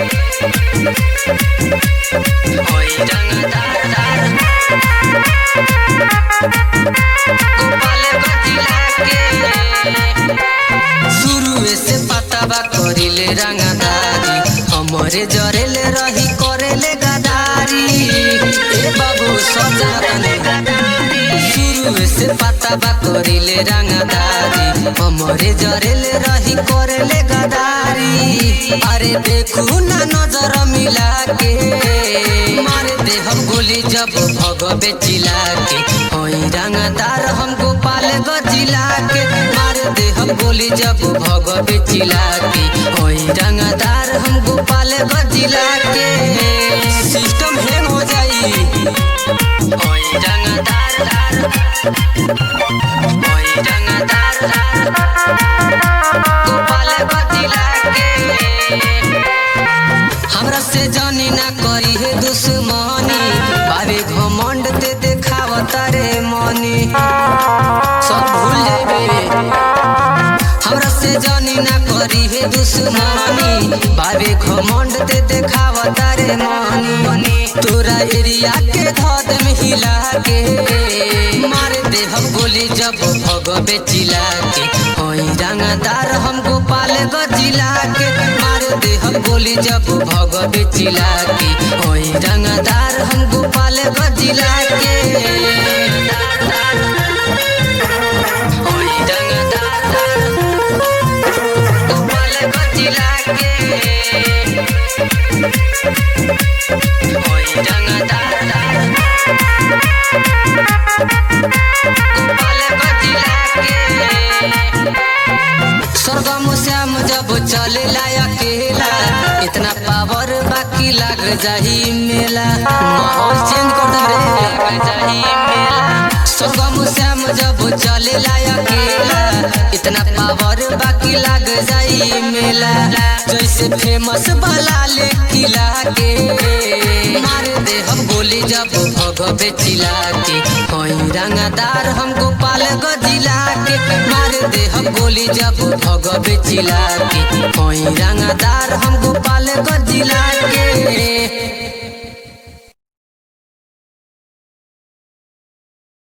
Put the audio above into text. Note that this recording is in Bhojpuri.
होई रंगदार गोपालगंज जिला के शुरू से पता बा करिले रंगदारी हमरे जरेले रही करेले गदारी ए बाबू सजा बने शुरू से पता बा करिले रंगदारी हमरे जरेले रही करेले गदारी अरे देखू ना नजर मिला के मार दे हम गोली जब भगवे चिल्ला के होई रंगदार हम गोपालगंज जिला के मार दे हम गोली जब भगवे चिल्ला के होई रंगदार हम गोपालगंज जिला के सिस्टम हैंग हो जाई होई रंगदार होई रंगदार गोपालगंज जिला के हमरा से जानी ना करी है दुश्मनी बाबे घमंड ते देखावता रे मनी सब भूल जाबे हमरा से जानी ना करी है दुश्मनी बाबे घमंड ते देखावता रे मनी तोरा एरिया के धद में हिला के मार दे हम गोली जब भगवे चिल्ला के होई रंगदार हम गोपालगंज जिला के मार दे हम गोली जब भगवे चिल्ला के होई रंगदार हम गोपालगंज जिला के होई रंगदार गोपालगंज जिला के होई रंगदार गोपालगंज जिला के सरगम श्याम जब चले अकेला इतना पावर बाकी लग जाही मेला माहौल चेंज कर दे रे लग जाही मेला सरगम श्याम जब चले अकेला इतना पावर बाकी लग जाही मेला जैसे फेमस बलाले किला के मार दे हम गोली जब भगवे चिल्ला के होई रंगदार हम गोपालगंज जिला के मार दे हम गोली जब भगवे चिल्ला के होई रंगदार हम गोपालगंज जिला के।